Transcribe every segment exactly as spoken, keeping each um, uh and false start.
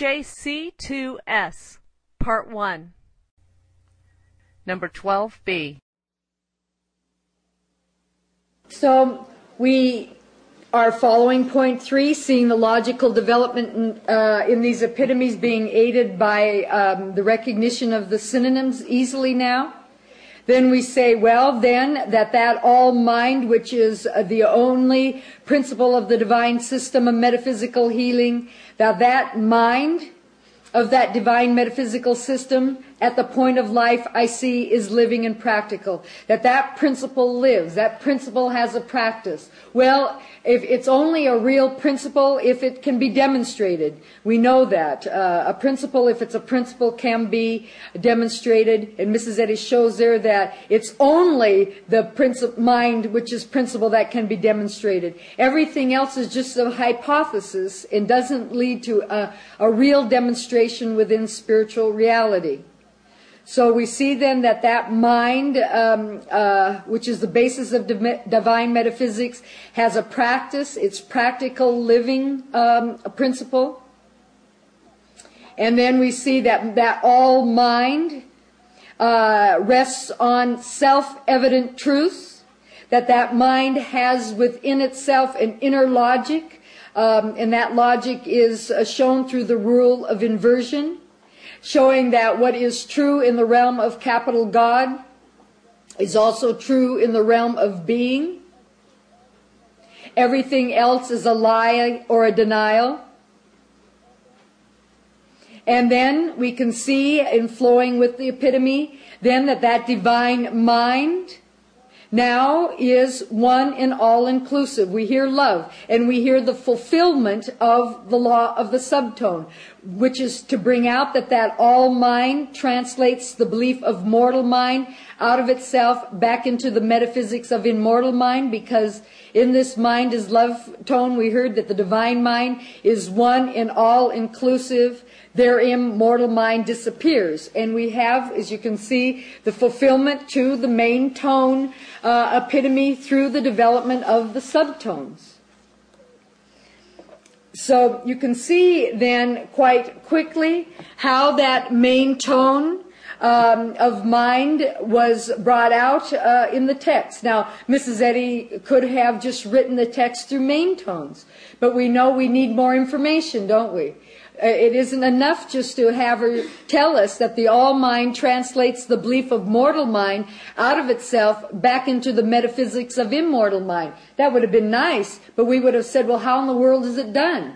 J C two S, Part one. Number twelve B. So we are following point three, seeing the logical development in, uh, in these epitomes being aided by um, the recognition of the synonyms easily now. Then we say, well, then, that that all mind, which is uh, the only principle of the divine system of metaphysical healing, that that mind of that divine metaphysical system at the point of life I see is living and practical. That that principle lives. That principle has a practice. Well, if it's only a real principle if it can be demonstrated. We know that. Uh, a principle, if it's a principle, can be demonstrated. And Missus Eddy shows there that it's only the princip- mind which is principle that can be demonstrated. Everything else is just a hypothesis and doesn't lead to a, a real demonstration within spiritual reality. So we see then that that mind, um, uh, which is the basis of div- divine metaphysics, has a practice. It's practical living um, a principle. And then we see that that all mind uh, rests on self-evident truths, that that mind has within itself an inner logic, um, and that logic is uh, shown through the rule of inversion, showing that what is true in the realm of capital God is also true in the realm of being. Everything else is a lie or a denial. And then we can see, in flowing with the epitome, then that that divine mind now is one and all-inclusive. We hear love, and we hear the fulfillment of the law of the subtone, which is to bring out that that all mind translates the belief of mortal mind out of itself back into the metaphysics of immortal mind, because in this mind is love tone. We heard that the divine mind is one and all-inclusive. Therein mortal mind disappears. And we have, as you can see, the fulfillment to the main tone uh, epitome through the development of the subtones. So you can see then quite quickly how that main tone um, of mind was brought out uh, in the text. Now, Missus Eddy could have just written the text through main tones, but we know we need more information, don't we? It isn't enough just to have her tell us that the all mind translates the belief of mortal mind out of itself back into the metaphysics of immortal mind. That would have been nice, but we would have said, well, how in the world is it done?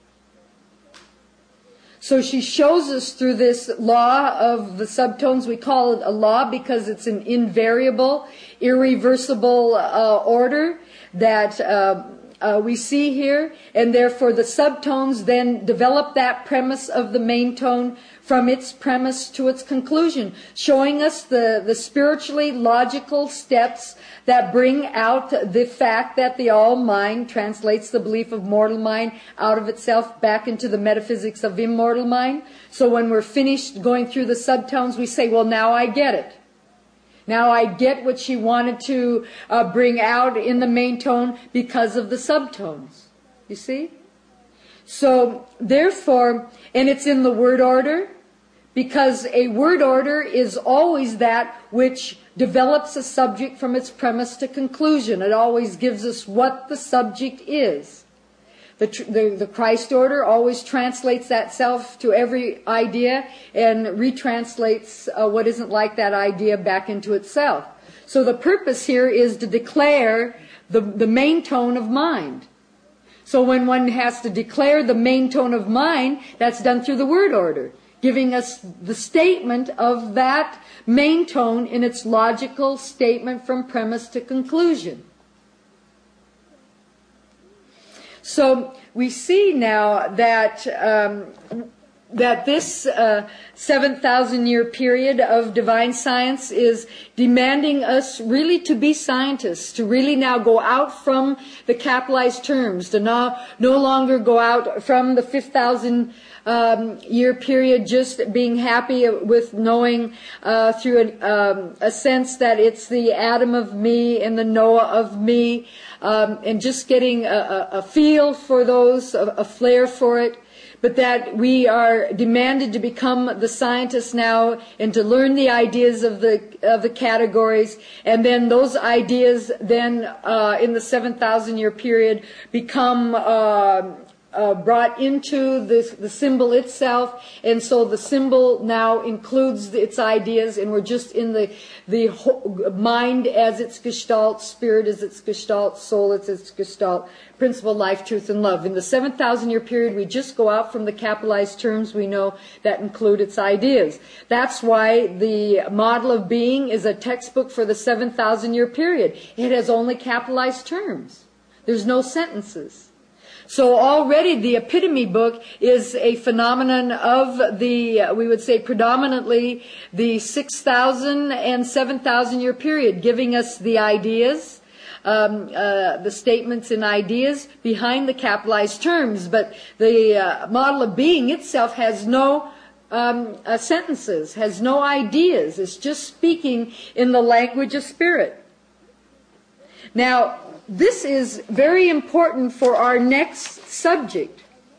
So she shows us through this law of the subtones. We call it a law because it's an invariable, irreversible uh, order that uh, Uh, we see here, and therefore the subtones then develop that premise of the main tone from its premise to its conclusion, showing us the, the spiritually logical steps that bring out the fact that the all mind translates the belief of mortal mind out of itself back into the metaphysics of immortal mind. So when we're finished going through the subtones, we say, well, now I get it. Now I get what she wanted to uh, bring out in the main tone because of the subtones. You see? So, therefore, and it's in the word order, because a word order is always that which develops a subject from its premise to conclusion. It always gives us what the subject is. The, the, the Christ order always translates that self to every idea and retranslates uh, what isn't like that idea back into itself. So the purpose here is to declare the, the main tone of mind. So when one has to declare the main tone of mind, that's done through the word order, giving us the statement of that main tone in its logical statement from premise to conclusion. So we see now that um, that this uh, seven thousand year period of divine science is demanding us really to be scientists, to really now go out from the capitalized terms, to now no longer go out from the fifth thousand um, year period just being happy with knowing uh, through an, um, a sense that it's the Adam of me and the Noah of me, um, and just getting a, a, a feel for those, a, a flair for it. but that we are demanded to become the scientists now and to learn the ideas of the of the categories, and then those ideas then uh, in the seven thousand year period become uh, Uh, brought into this, the symbol itself, and so the symbol now includes its ideas, and we're just in the the whole, mind as its gestalt, spirit as its gestalt, soul as its gestalt, principle, life, truth, and love. In the seven thousand year period, we just go out from the capitalized terms we know that include its ideas. That's why the model of being is a textbook for the seven thousand year period. It has only capitalized terms. There's no sentences. So already the epitome book is a phenomenon of the, uh, we would say predominantly, the six thousand and seven thousand year period, giving us the ideas, um, uh, the statements and ideas behind the capitalized terms. But the uh, model of being itself has no um, uh, sentences, has no ideas. It's just speaking in the language of spirit. Now, this is very important for our next subject,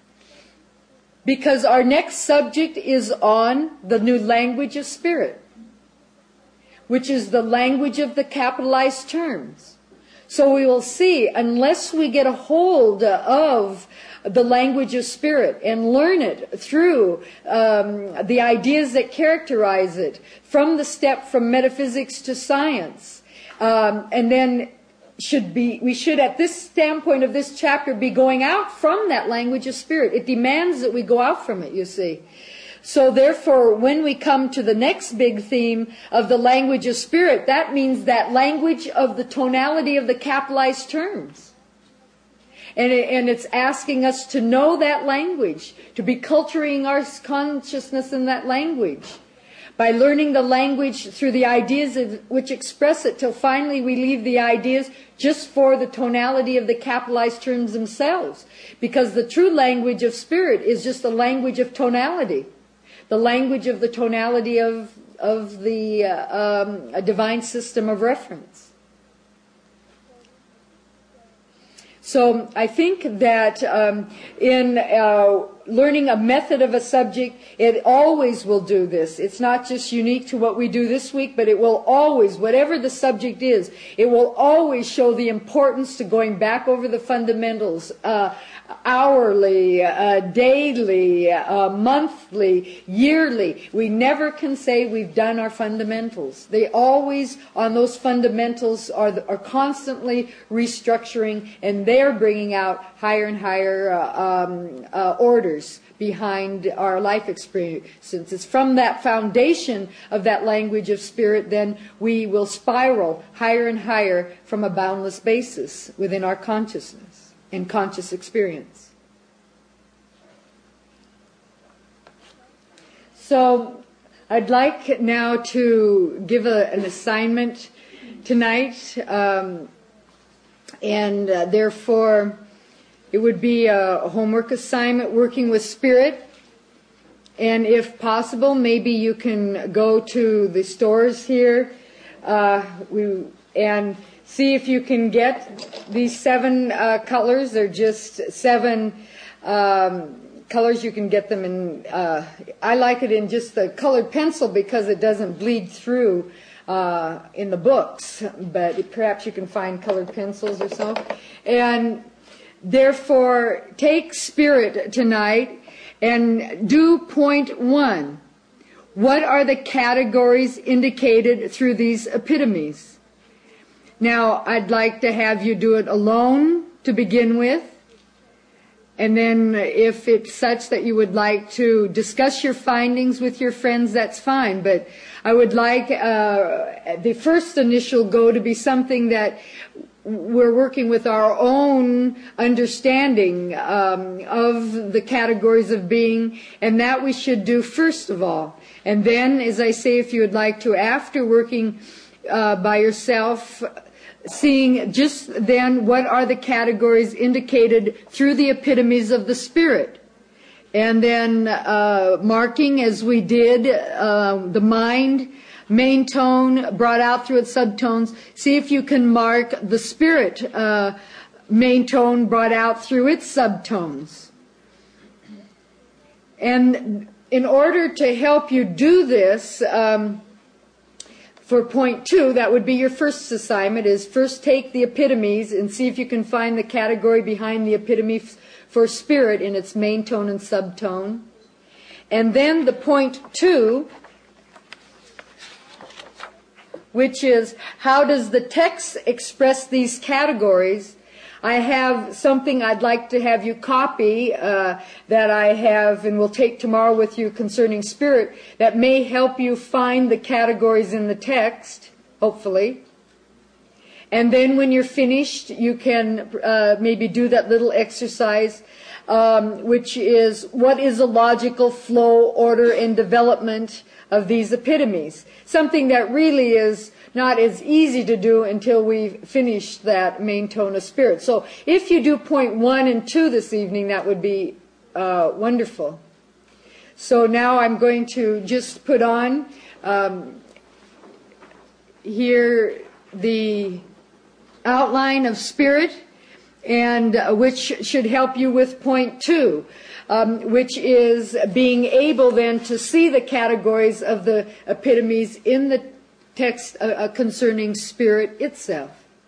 because our next subject is on the new language of spirit, which is the language of the capitalized terms. So we will see, unless we get a hold of the language of spirit and learn it through um, the ideas that characterize it, from the step from metaphysics to science, um, and then should be, we should at this standpoint of this chapter be going out from that language of spirit. It demands that we go out from it, you see. So therefore, when we come to the next big theme of the language of spirit, that means that language of the tonality of the capitalized terms. And, it, and it's asking us to know that language, to be culturing our consciousness in that language, by learning the language through the ideas which express it, till finally we leave the ideas just for the tonality of the capitalized terms themselves. Because the true language of spirit is just the language of tonality, the language of the tonality of, of the uh, um, a divine system of reference. So I think that um, in uh, learning a method of a subject, it always will do this. It's not just unique to what we do this week, but it will always, whatever the subject is, it will always show the importance to going back over the fundamentals, uh, hourly, uh, daily, uh, monthly, yearly. We never can say we've done our fundamentals. They always, on those fundamentals, are, are constantly restructuring, and they're bringing out higher and higher uh, um, uh, orders behind our life experience. Since it's from that foundation of that language of spirit, then we will spiral higher and higher from a boundless basis within our consciousness and conscious experience. So I'd like now to give a, an assignment tonight, um, and uh, therefore it would be a homework assignment working with spirit. And if possible, maybe you can go to the stores here uh, we, and see if you can get these seven uh, colors. They're just seven um, colors. You can get them in, uh, I like it in just the colored pencil because it doesn't bleed through uh, in the books. But perhaps you can find colored pencils or so. And therefore, take spirit tonight and do point one. What are the categories indicated through these epitomes? Now, I'd like to have you do it alone to begin with. And then if it's such that you would like to discuss your findings with your friends, that's fine. But I would like uh, the first initial go to be something that we're working with our own understanding um, of the categories of being, and that we should do first of all. And then, as I say, if you would like to, after working uh, by yourself, seeing just then what are the categories indicated through the epitomes of the spirit. And then uh, marking, as we did, uh, the mind, main tone brought out through its subtones. See if you can mark the spirit uh, main tone brought out through its subtones. And in order to help you do this, um, for point two, that would be your first assignment, is first take the epitomes and see if you can find the category behind the epitome for spirit in its main tone and subtone. And then the point two, which is how does the text express these categories. I have something I'd like to have you copy uh, that I have and will take tomorrow with you concerning spirit that may help you find the categories in the text, hopefully. And then when you're finished, you can uh, maybe do that little exercise, um, which is what is a logical flow, order, and development of these epitomes. Something that really is not as easy to do until we finish that main tone of spirit. So if you do point one and two this evening, that would be uh, wonderful. So now I'm going to just put on um, here the outline of spirit, and uh, which should help you with point two, um, which is being able then to see the categories of the epitomes in the text uh, uh, concerning spirit itself.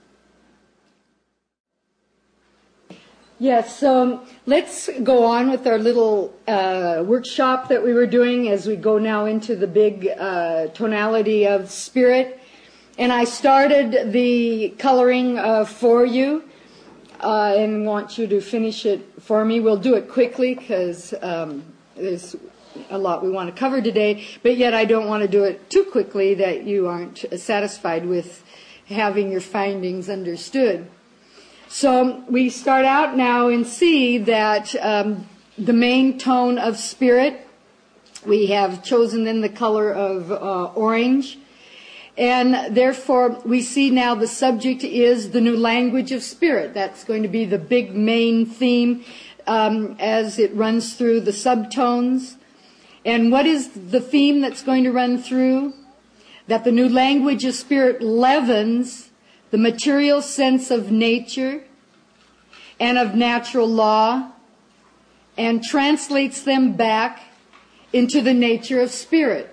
Yes, so let's go on with our little uh, workshop that we were doing as we go now into the big uh, tonality of spirit. And I started the coloring uh, for you uh, and want you to finish it for me. We'll do it quickly because um, there's a lot we want to cover today, but yet I don't want to do it too quickly that you aren't satisfied with having your findings understood. So we start out now and see that um, the main tone of spirit, we have chosen then the color of uh, orange. And therefore, we see now the subject is the new language of spirit. That's going to be the big main theme um, as it runs through the subtones. And what is the theme that's going to run through? That the new language of spirit leavens the material sense of nature and of natural law and translates them back into the nature of spirit.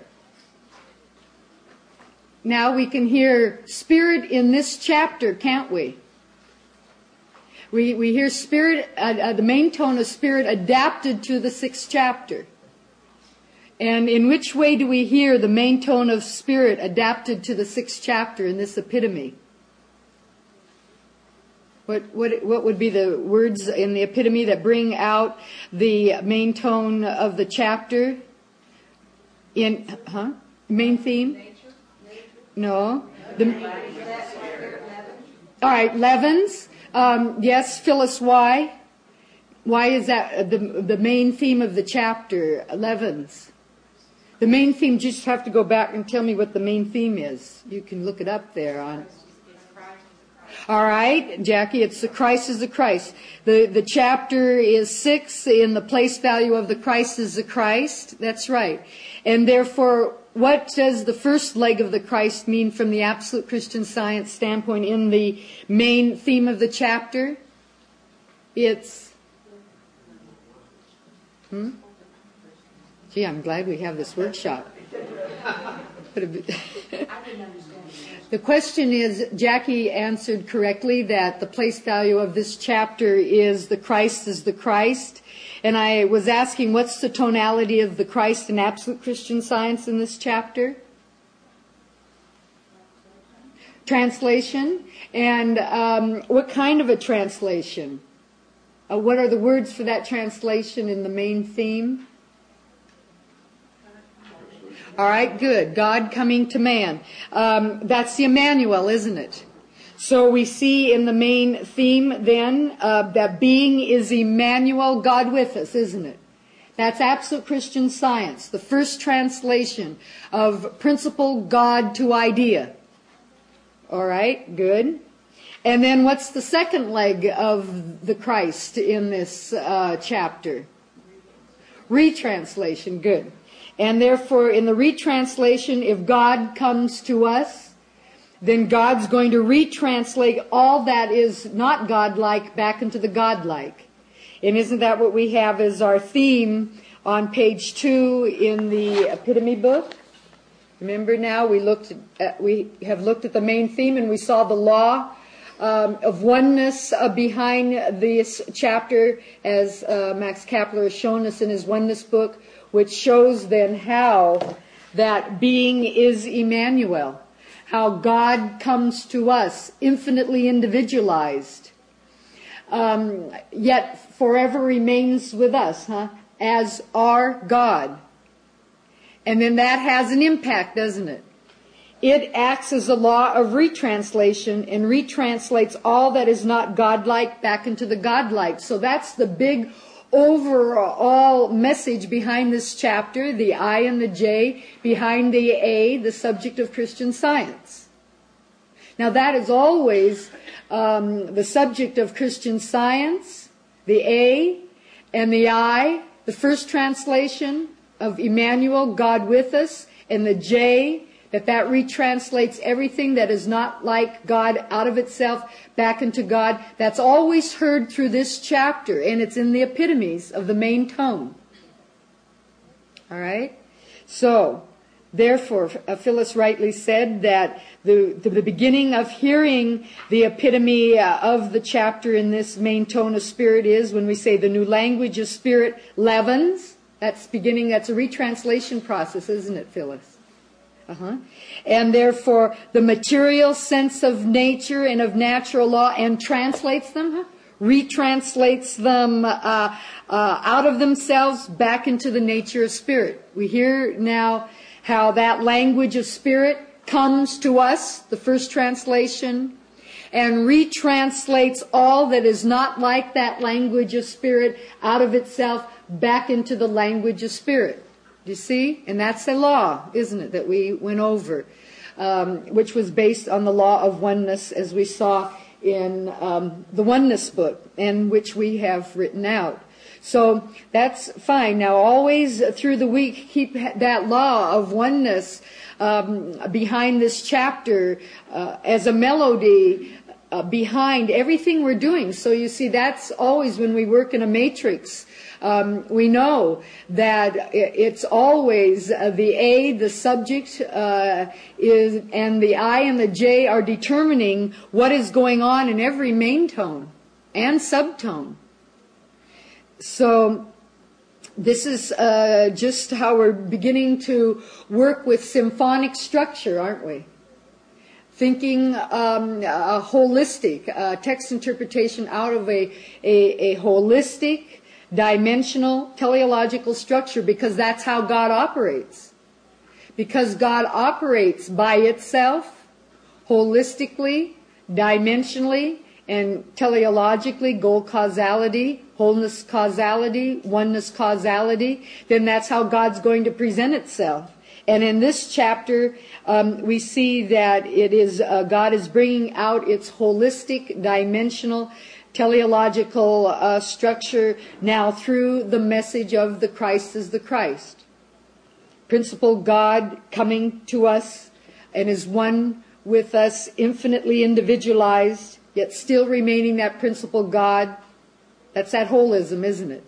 Now we can hear spirit in this chapter, can't we? We, we hear spirit, uh, uh, the main tone of spirit adapted to the sixth chapter. And in which way do we hear the main tone of spirit adapted to the sixth chapter in this epitome? What, what, what would be the words in the epitome that bring out the main tone of the chapter? In, huh? Main theme? No. The, all right, leavens. Um, yes, Phyllis, why? Why is that the, the main theme of the chapter, leavens? The main theme, just have to go back and tell me what the main theme is. You can look it up there on. All right, Jackie, it's the Christ is the Christ. The, the chapter is six in the place value of the Christ is the Christ. That's right. And therefore, what does the first leg of the Christ mean from the absolute Christian Science standpoint in the main theme of the chapter? It's, hmm? Gee, I'm glad we have this workshop. The question is, Jackie answered correctly that the place value of this chapter is the Christ is the Christ. And I was asking, what's the tonality of the Christ in absolute Christian Science in this chapter? Translation. And um, what kind of a translation? Uh, what are the words for that translation in the main theme? All right, good. God coming to man. Um, that's the Emmanuel, isn't it? So we see in the main theme then uh, that being is Emmanuel, God with us, isn't it? That's absolute Christian Science, the first translation of principle God to idea. All right, good. And then what's the second leg of the Christ in this uh, chapter? Retranslation, good. And therefore, in the retranslation, if God comes to us, then God's going to retranslate all that is not godlike back into the godlike. And isn't that what we have as our theme on page two in the Epitome book. Remember now, we looked at, we have looked at the main theme, and we saw the law um, of oneness uh, behind this chapter, as uh, Max Kapler has shown us in his Oneness book, which shows then how that being is Emmanuel, how God comes to us infinitely individualized, um, yet forever remains with us, huh, as our God. And then that has an impact, doesn't it? It acts as a law of retranslation and retranslates all that is not godlike back into the godlike. So that's the big overall message behind this chapter, the I and the J, behind the A, the subject of Christian Science. Now that is always um, the subject of Christian Science, the A, and the I, the first translation of Emmanuel, God with us, and the J, that that retranslates everything that is not like God out of itself back into God. That's always heard through this chapter, and it's in the epitomes of the main tome. All right? So, therefore, Phyllis rightly said that the, the beginning of hearing the epitome uh, of the chapter in this main tone of spirit is when we say the new language of spirit leavens. That's beginning, that's a retranslation process, isn't it, Phyllis? Uh-huh. And therefore, the material sense of nature and of natural law and translates them, huh? retranslates them uh, uh, out of themselves back into the nature of spirit. We hear now how that language of spirit comes to us, the first translation, and retranslates all that is not like that language of spirit out of itself back into the language of spirit. Do you see? And that's the law, isn't it, that we went over, um, which was based on the law of oneness, as we saw in um, the Oneness book, and which we have written out. So that's fine. Now, always through the week, keep that law of oneness um, behind this chapter uh, as a melody uh, behind everything we're doing. So you see, that's always when we work in a matrix. Um, we know that it's always uh, the A, the subject, uh, is, and the I and the J are determining what is going on in every main tone and subtone. So this is uh, just how we're beginning to work with symphonic structure, aren't we? Thinking um, a holistic uh, text interpretation out of a, a, a holistic, dimensional, teleological structure, because that's how God operates. Because God operates by itself, holistically, dimensionally, and teleologically, goal causality, wholeness causality, oneness causality, then that's how God's going to present itself. And in this chapter, um, we see that it is uh, God is bringing out its holistic, dimensional, teleological uh, structure now through the message of the Christ as the Christ. Principal God coming to us and is one with us, infinitely individualized, yet still remaining that principal God. That's that holism, isn't it?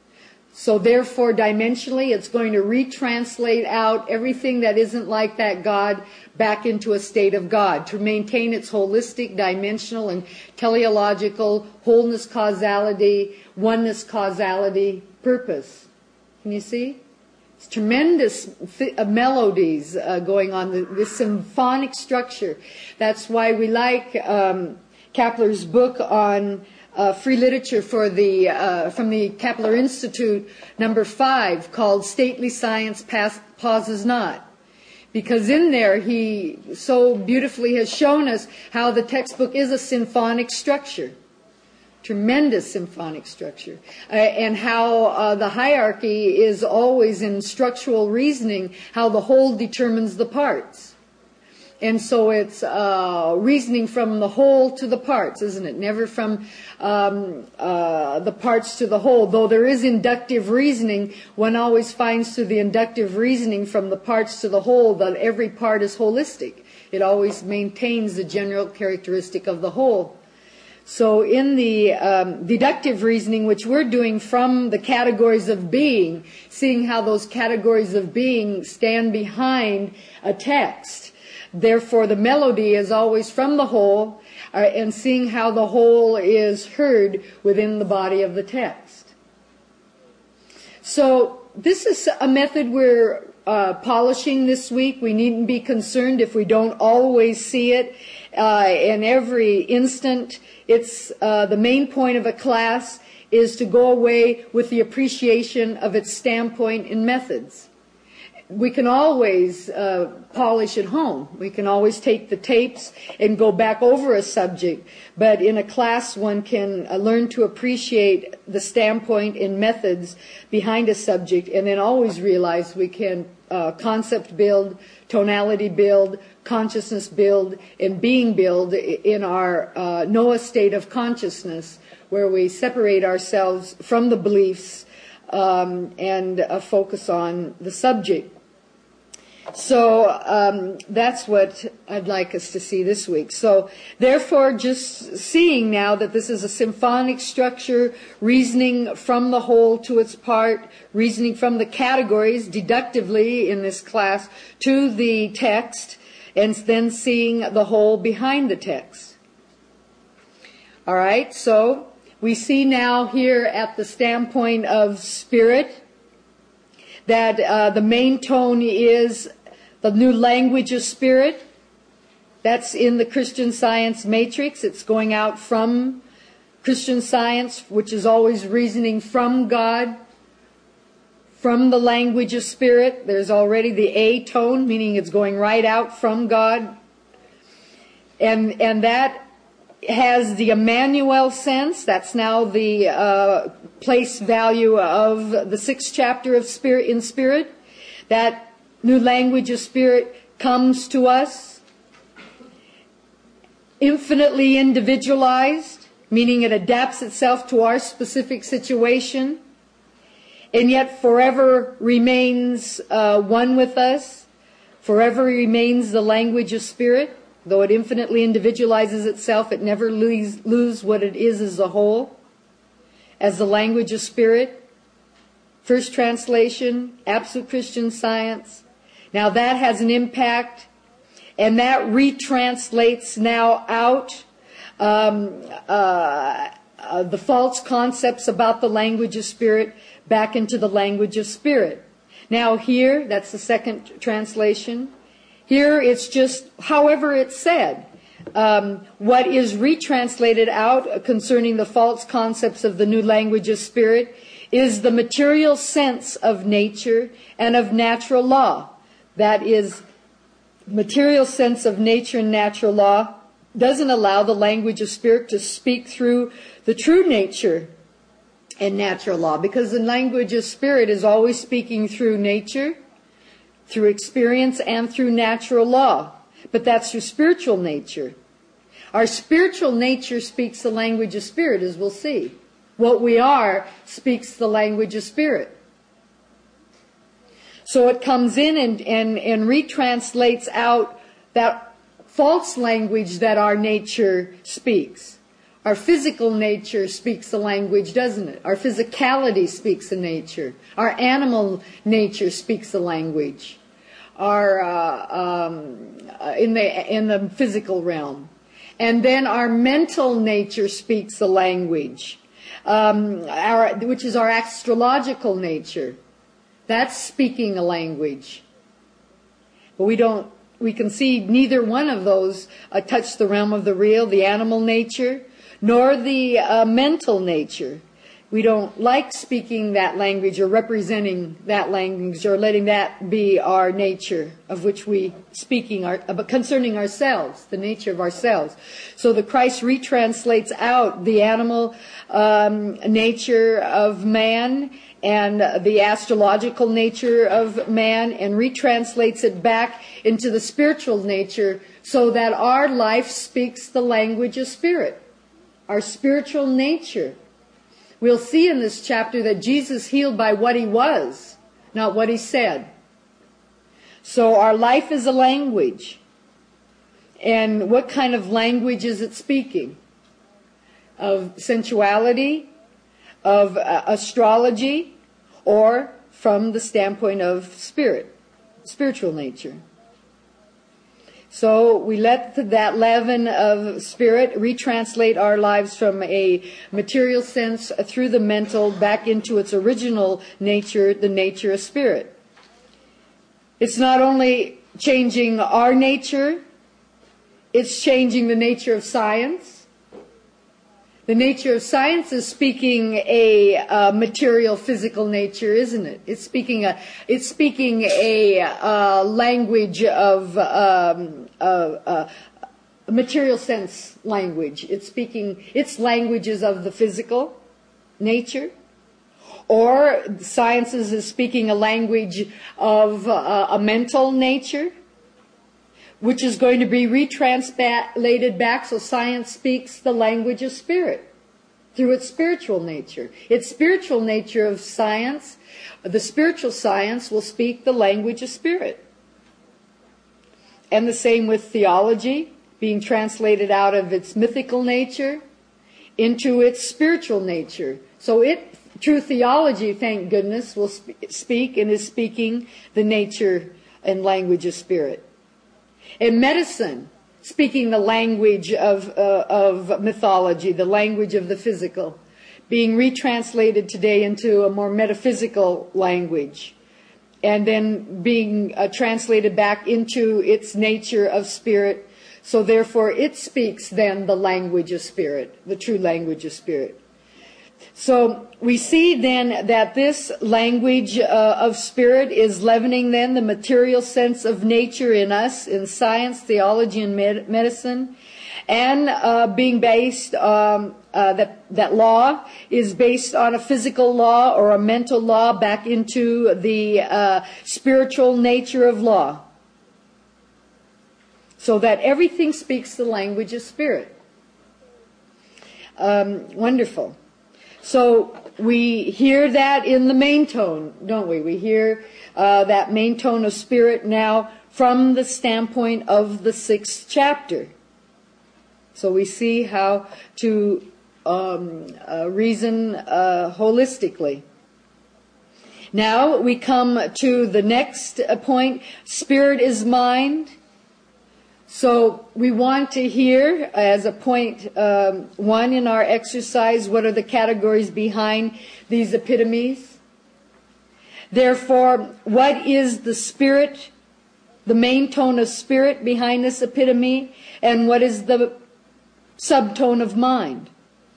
So therefore, dimensionally, it's going to retranslate out everything that isn't like that God back into a state of God, to maintain its holistic, dimensional, and teleological wholeness causality, oneness causality purpose. Can you see? It's tremendous th- uh, melodies uh, going on, the, this symphonic structure. That's why we like um, Kapler's book on Uh, free literature for the uh, from the Kapler Institute, number five, called "Stately Science Pass- Pauses Not," because in there he so beautifully has shown us how the textbook is a symphonic structure, tremendous symphonic structure, uh, and how uh, the hierarchy is always in structural reasoning, how the whole determines the parts. And so it's uh, reasoning from the whole to the parts, isn't it? Never from um, uh, the parts to the whole. Though there is inductive reasoning, one always finds through the inductive reasoning from the parts to the whole that every part is holistic. It always maintains the general characteristic of the whole. So in the um, deductive reasoning, which we're doing from the categories of being, seeing how those categories of being stand behind a text. Therefore, the melody is always from the whole, uh, and seeing how the whole is heard within the body of the text. So this is a method we're uh, polishing this week. We needn't be concerned if we don't always see it uh, in every instant. It's uh, the main point of a class is to go away with the appreciation of its standpoint and methods. We can always uh, polish at home. We can always take the tapes and go back over a subject. But in a class, one can uh, learn to appreciate the standpoint and methods behind a subject, and then always realize we can uh, concept build, tonality build, consciousness build, and being build in our uh, Noah state of consciousness, where we separate ourselves from the beliefs um, and uh, focus on the subject. So um, that's what I'd like us to see this week. So therefore, just seeing now that this is a symphonic structure, reasoning from the whole to its part, reasoning from the categories deductively in this class to the text, and then seeing the whole behind the text. All right, so we see now here at the standpoint of spirit that uh, the main tone is the new language of spirit. That's in the Christian Science matrix. It's going out from Christian Science, which is always reasoning from God, from the language of spirit. There's already the A tone, meaning it's going right out from God. And, and that has the Emmanuel sense. That's now the uh, place value of the sixth chapter of Spirit in Spirit. That new language of spirit comes to us infinitely individualized, meaning it adapts itself to our specific situation, and yet forever remains uh, one with us, forever remains the language of spirit. Though it infinitely individualizes itself, it never lose, lose what it is as a whole, as the language of spirit. First translation, Absolute Christian Science. Now that has an impact, and that retranslates now out um, uh, uh, the false concepts about the language of spirit back into the language of spirit. Now here, that's the second translation. Here it's just however it's said. Um, what is retranslated out concerning the false concepts of the new language of spirit is the material sense of nature and of natural law. That is, material sense of nature and natural law doesn't allow the language of spirit to speak through the true nature and natural law, because the language of spirit is always speaking through nature, through experience, and through natural law. But that's your spiritual nature. Our spiritual nature speaks the language of spirit, as we'll see. What we are speaks the language of spirit. So it comes in and, and, and retranslates out that false language that our nature speaks. Our physical nature speaks the language, doesn't it? Our physicality speaks the nature. Our animal nature speaks the language. Our uh, um, in the in the physical realm, and then our mental nature speaks the language, um, our, which is our astrological nature. That's speaking a language. But we don't. We can see neither one of those uh, touch the realm of the real, the animal nature, nor the uh, mental nature. We don't like speaking that language or representing that language or letting that be our nature of which we speaking our, but concerning ourselves, the nature of ourselves. So the Christ retranslates out the animal um, nature of man and the astrological nature of man and retranslates it back into the spiritual nature so that our life speaks the language of spirit, our spiritual nature. We'll see in this chapter that Jesus healed by what he was, not what he said. So our life is a language. And what kind of language is it speaking? of sensuality, of uh, astrology, or from the standpoint of spirit, spiritual nature. So we let that leaven of spirit retranslate our lives from a material sense through the mental back into its original nature, the nature of spirit. It's not only changing our nature, it's changing the nature of science. The nature of science is speaking a uh, material, physical nature, isn't it? It's speaking a, it's speaking a uh, language of um, uh, uh, a material sense language. It's speaking its languages of the physical nature, or sciences is speaking a language of uh, a mental nature, which is going to be retranslated back, so science speaks the language of spirit through its spiritual nature. Its spiritual nature of science, the spiritual science will speak the language of spirit. And the same with theology, being translated out of its mythical nature into its spiritual nature. So it, true theology, thank goodness, will sp- speak and is speaking the nature and language of spirit. In medicine, speaking the language of, uh, of mythology, the language of the physical, being retranslated today into a more metaphysical language, and then being uh, translated back into its nature of spirit. So therefore it speaks then the language of spirit, the true language of spirit. So we see then that this language uh, of spirit is leavening then the material sense of nature in us, in science, theology, and med- medicine, and uh, being based, um, uh, that, that law is based on a physical law or a mental law back into the uh, spiritual nature of law. So that everything speaks the language of spirit. Um, wonderful. So we hear that in the main tone, don't we? We hear uh, that main tone of spirit now from the standpoint of the sixth chapter. So we see how to um, uh, reason uh, holistically. Now we come to the next point. Spirit is mind. So we want to hear, as a point um, one in our exercise, what are the categories behind these epitomes? Therefore, what is the spirit, the main tone of spirit behind this epitome, and what is the subtone of mind?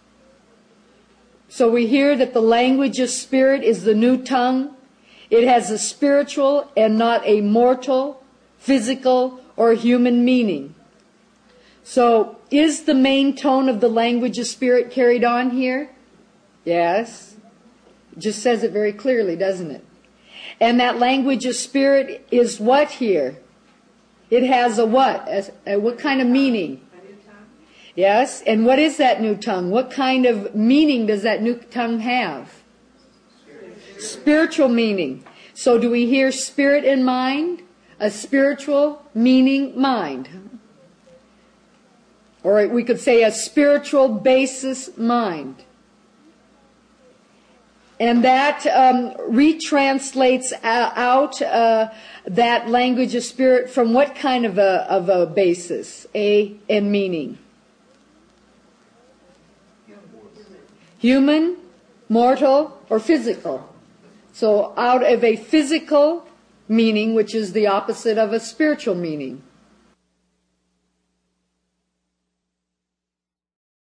So we hear that the language of spirit is the new tongue. It has a spiritual and not a mortal, physical, or human meaning. So, is the main tone of the language of spirit carried on here? Yes. It just says it very clearly, doesn't it? And that language of spirit is what here? It has a what? A, a, what kind of meaning? A new tongue. Yes. And what is that new tongue? What kind of meaning does that new tongue have? Spirit. Spiritual meaning. So do we hear spirit and mind? A spiritual meaning mind. Or we could say a spiritual basis mind. And that um, retranslates out uh, that language of spirit from what kind of a, of a basis? A and meaning. Human, mortal, or physical. So out of a physical meaning, which is the opposite of a spiritual meaning.